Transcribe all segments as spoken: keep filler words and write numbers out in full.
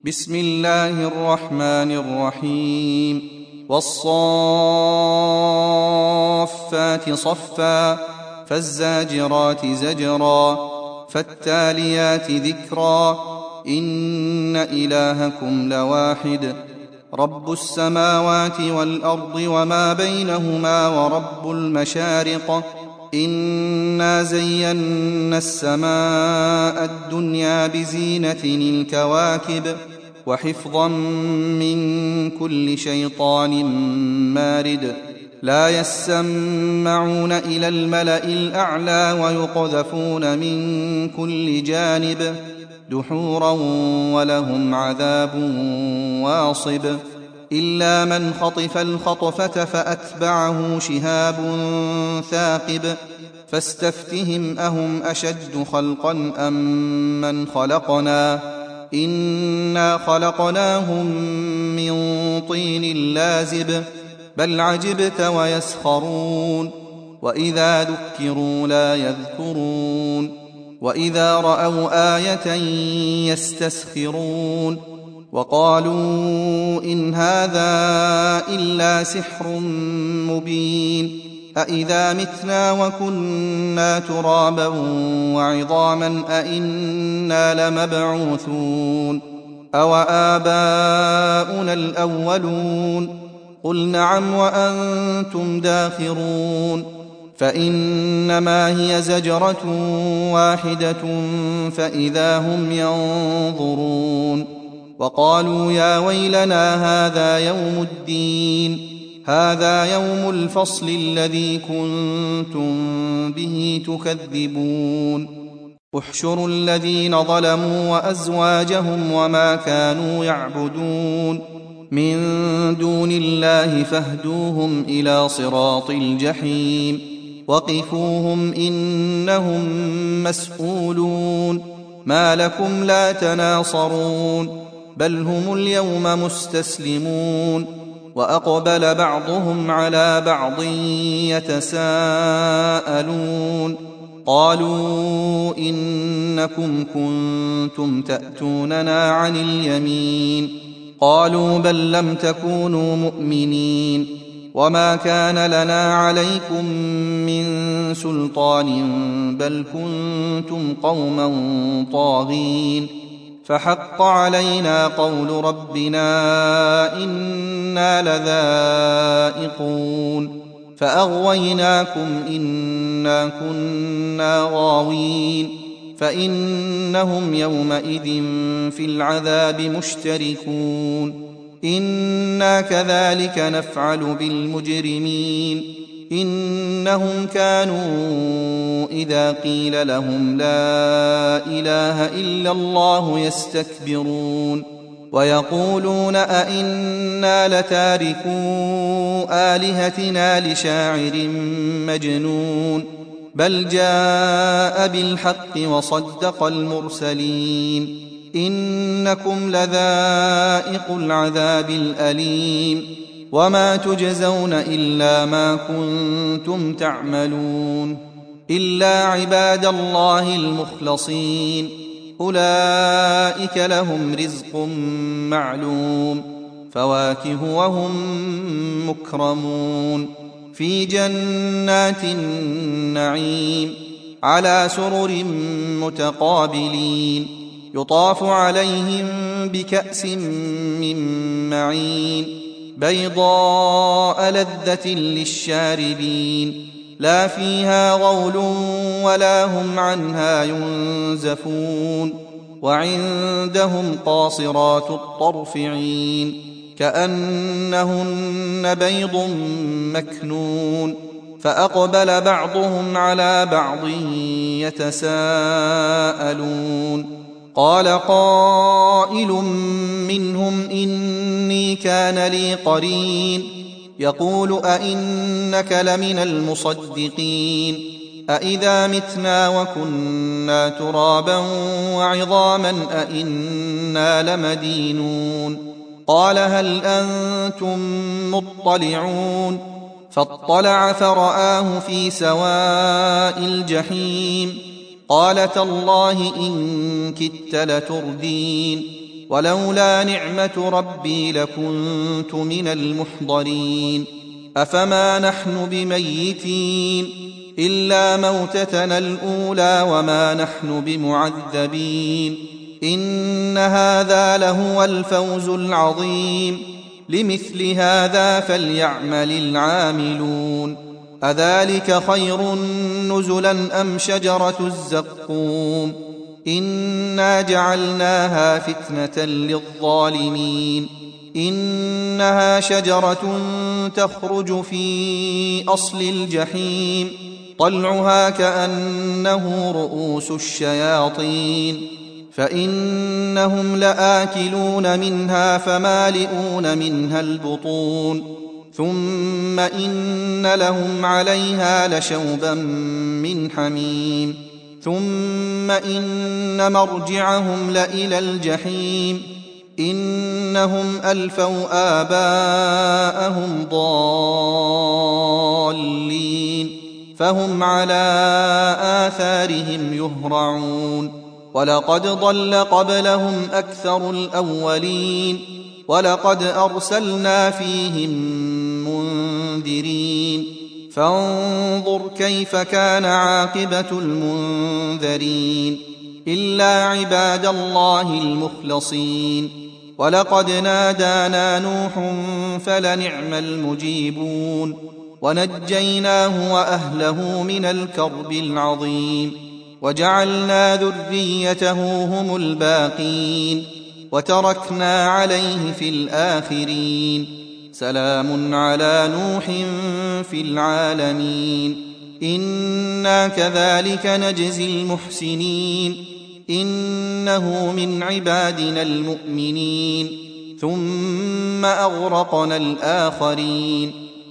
بسم الله الرحمن الرحيم والصافات صفا فالزاجرات زجرا فالتاليات ذكرا إن إلهكم لواحد رب السماوات والأرض وما بينهما ورب المشارق إنا زينا السماء الدنيا بزينة الكواكب وحفظا من كل شيطان مارد لا يسمعون إلى الملأ الأعلى ويقذفون من كل جانب دحورا ولهم عذاب واصب إلا من خطف الخطفة فأتبعه شهاب ثاقب فاستفتهم أهم أشد خلقا أم من خلقنا إنا خلقناهم من طين لازب بل عجبت ويسخرون وإذا ذكروا لا يذكرون وإذا رأوا آية يستسخرون وقالوا إن هذا إلا سحر مبين أإذا متنا وكنا ترابا وعظاما أإنا لمبعوثون أو آباؤنا الأولون قل نعم وأنتم داخرون فإنما هي زجرة واحدة فإذا هم ينظرون وقالوا يا ويلنا هذا يوم الدين هذا يوم الفصل الذي كنتم به تكذبون احشروا الذين ظلموا وأزواجهم وما كانوا يعبدون من دون الله فاهدوهم إلى صراط الجحيم وقفوهم إنهم مسؤولون ما لكم لا تناصرون بل هم اليوم مستسلمون وأقبل بعضهم على بعض يتساءلون قالوا إنكم كنتم تأتوننا عن اليمين قالوا بل لم تكونوا مؤمنين وما كان لنا عليكم من سلطان بل كنتم قوما طاغين فحق علينا قول ربنا إنا لذائقون فأغويناكم إنا كنا غاوين فإنهم يومئذ في العذاب مشتركون إنا كذلك نفعل بالمجرمين إنهم كانوا إذا قيل لهم لا إله إلا الله يستكبرون ويقولون أئنا لتاركو آلهتنا لشاعر مجنون بل جاء بالحق وصدق المرسلين إنكم لذائق العذاب الأليم وما تجزون إلا ما كنتم تعملون إلا عباد الله المخلصين أولئك لهم رزق معلوم فواكه وهم مكرمون في جنات النعيم على سرر متقابلين يطاف عليهم بكأس من معين بيضاء لذة للشاربين لا فيها غول ولا هم عنها ينزفون وعندهم قاصرات الطرف عين كأنهن بيض مكنون فأقبل بعضهم على بعض يتساءلون قال قائل منهم إني كان لي قرين يقول أئنك لمن المصدقين أئذا متنا وكنا ترابا وعظاما أئنا لمدينون قال هل أنتم مطلعون فاطلع فرآه في سواء الجحيم قال تالله إن كدت لتردين ولولا نعمة ربي لكنت من المحضرين أفما نحن بميتين إلا موتتنا الأولى وما نحن بمعذبين إن هذا لهو الفوز العظيم لمثل هذا فليعمل العاملون أذلك خير نزلا أم شجرة الزقوم إنا جعلناها فتنة للظالمين إنها شجرة تخرج في أصل الجحيم طلعها كأنه رؤوس الشياطين فإنهم لآكلون منها فمالئون منها البطون ثم إن لهم عليها لشوبا من حميم ثم إن مرجعهم لإلى الجحيم إنهم ألفوا آباءهم ضالين فهم على آثارهم يهرعون ولقد ضل قبلهم أكثر الأولين ولقد أرسلنا فيهم منذرين فانظر كيف كان عاقبة المنذرين إلا عباد الله المخلصين ولقد نادانا نوح فلنعم المجيبون ونجيناه وأهله من الكرب العظيم وجعلنا ذريته هم الباقين وتركنا عليه في الآخرين سلام على نوح في العالمين إنا كذلك نجزي المحسنين إنه من عبادنا المؤمنين ثم أغرقنا الآخرين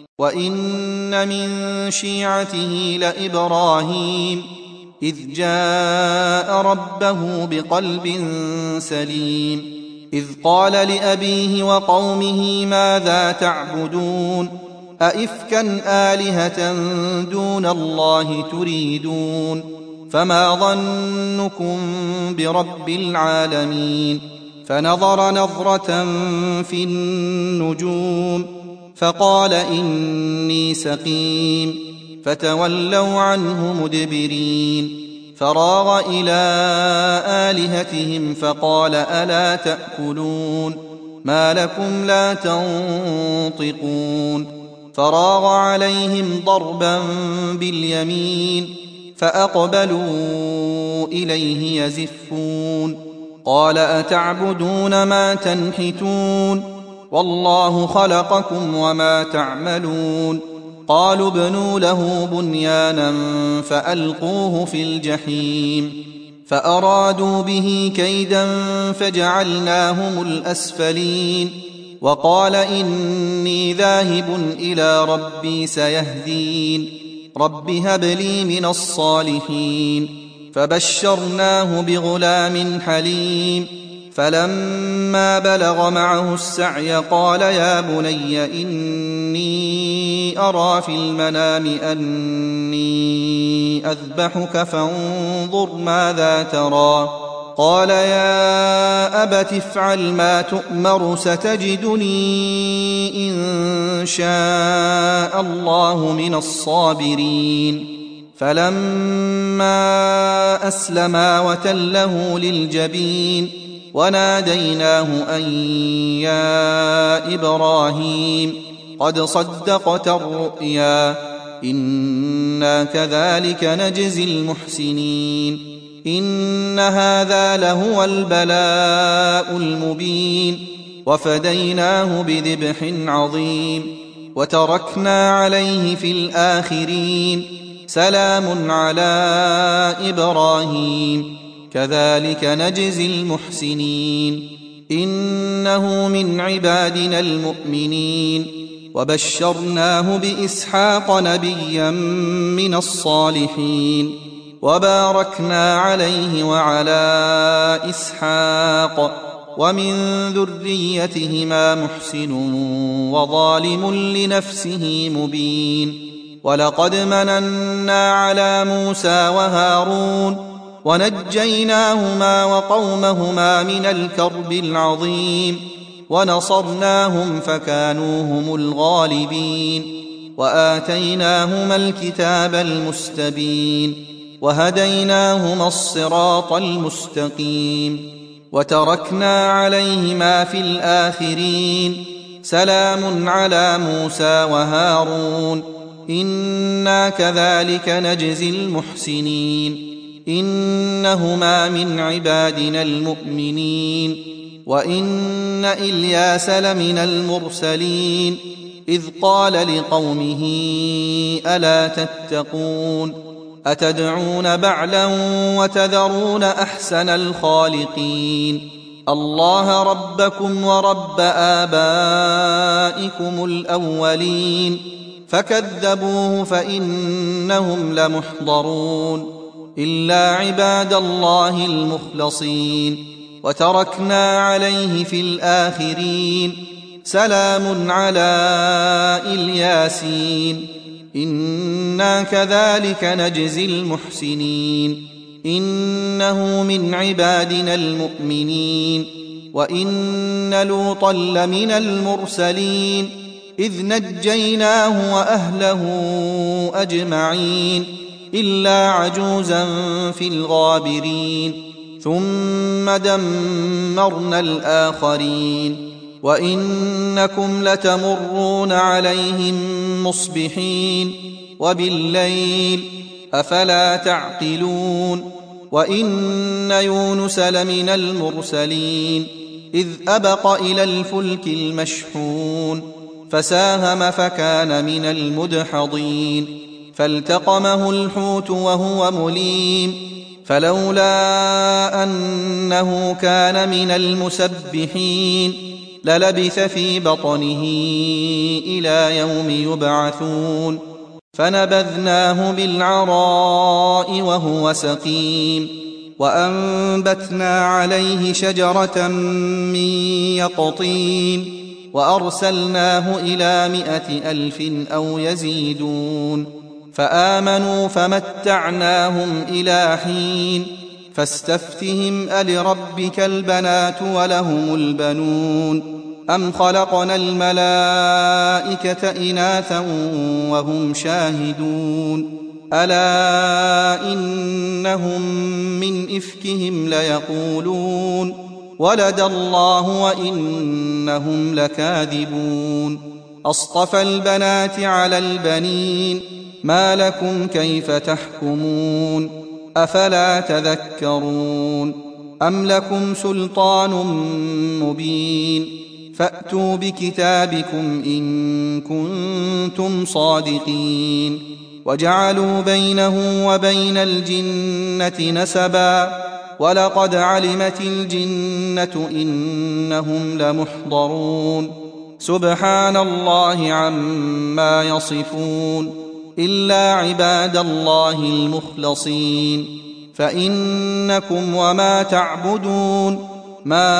وإن من شيعته لإبراهيم إذ جاء ربه بقلب سليم إذ قال لأبيه وقومه ماذا تعبدون أئفكا آلهة دون الله تريدون فما ظنكم برب العالمين فنظر نظرة في النجوم فقال إني سقيم فتولوا عنه مدبرين فراغ إلى آلهتهم فقال ألا تأكلون ما لكم لا تنطقون فراغ عليهم ضربا باليمين فأقبلوا إليه يزفون قال أتعبدون ما تنحتون والله خلقكم وما تعملون قالوا ابنوا له بنيانا فألقوه في الجحيم فأرادوا به كيدا فجعلناهم الأسفلين وقال إني ذاهب إلى ربي سيهدين رب هب لي من الصالحين فبشرناه بغلام حليم فلما بلغ معه السعي قال يا بني إني أرى في المنام أني أذبحك فانظر ماذا ترى قال يا أبت افعل ما تؤمر ستجدني إن شاء الله من الصابرين فلما أسلما وتله للجبين وناديناه أن يا إبراهيم قد صدقت الرؤيا إنا كذلك نجزي المحسنين إن هذا لهو البلاء المبين وفديناه بذبح عظيم وتركنا عليه في الآخرين سلام على إبراهيم كذلك نجزي المحسنين إنه من عبادنا المؤمنين وبشرناه بإسحاق نبيا من الصالحين وباركنا عليه وعلى إسحاق ومن ذريتهما محسن وظالم لنفسه مبين ولقد مننا على موسى وهارون ونجيناهما وقومهما من الكرب العظيم ونصرناهم فكانوا هم الغالبين وآتيناهما الكتاب المستبين وهديناهما الصراط المستقيم وتركنا عليهما في الآخرين سلام على موسى وهارون إنا كذلك نجزي المحسنين إنهما من عبادنا المؤمنين وإن إلياس لمن المرسلين إذ قال لقومه ألا تتقون أتدعون بعلا وتذرون أحسن الخالقين الله ربكم ورب آبائكم الأولين فكذبوه فإنهم لمحضرون إلا عباد الله المخلصين وتركنا عليه في الآخرين سلام على الياسين إنا كذلك نجزي المحسنين إنه من عبادنا المؤمنين وإن لوطا لمن المرسلين إذ نجيناه وأهله أجمعين إلا عجوزا في الغابرين ثم دمرنا الآخرين وإنكم لتمرون عليهم مصبحين وبالليل أفلا تعقلون وإن يونس لمن المرسلين إذ أبق إلى الفلك المشحون فساهم فكان من المدحضين فالتقمه الحوت وهو مليم فلولا أنه كان من المسبحين للبث في بطنه إلى يوم يبعثون فنبذناه بالعراء وهو سقيم وأنبتنا عليه شجرة من يقطين وأرسلناه إلى مائة ألف أو يزيدون فآمنوا فمتعناهم إلى حين فاستفتهم ألربك البنات ولهم البنون أم خلقنا الملائكة إناثا وهم شاهدون ألا إنهم من إفكهم ليقولون ولد الله وإنهم لكاذبون أصطفى البنات على البنين ما لكم كيف تحكمون أفلا تذكرون أم لكم سلطان مبين فأتوا بكتابكم إن كنتم صادقين وجعلوا بينه وبين الجنة نسبا ولقد علمت الجنة إنهم لمحضرون سبحان الله عما يصفون إلا عباد الله المخلصين فإنكم وما تعبدون ما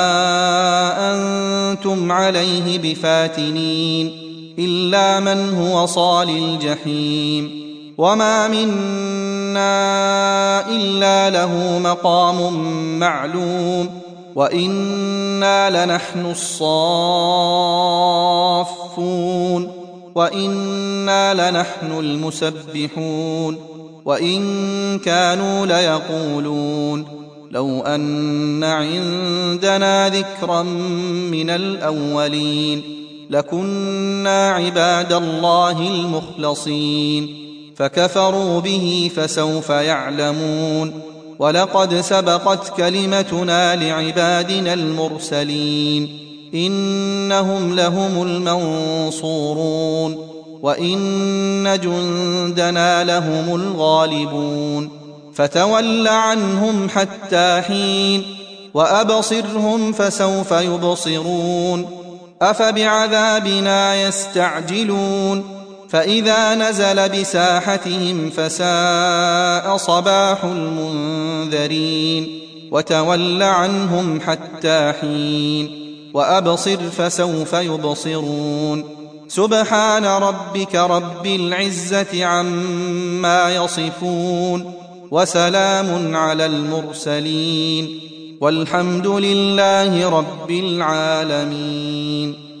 أنتم عليه بفاتنين إلا من هو صال الجحيم وما منا إلا له مقام معلوم وإنا لنحن الصافون وإنا لنحن المسبحون وإن كانوا ليقولون لو أن عندنا ذكرا من الأولين لكنا عباد الله المخلصين فكفروا به فسوف يعلمون ولقد سبقت كلمتنا لعبادنا المرسلين إنهم لهم المنصورون وإن جندنا لهم الغالبون فتول عنهم حتى حين وأبصرهم فسوف يبصرون أفبعذابنا يستعجلون فإذا نزل بساحتهم فساء صباح المنذرين وتول عنهم حتى حين وأبصر فسوف يبصرون سبحان ربك رب العزة عما يصفون وسلام على المرسلين والحمد لله رب العالمين.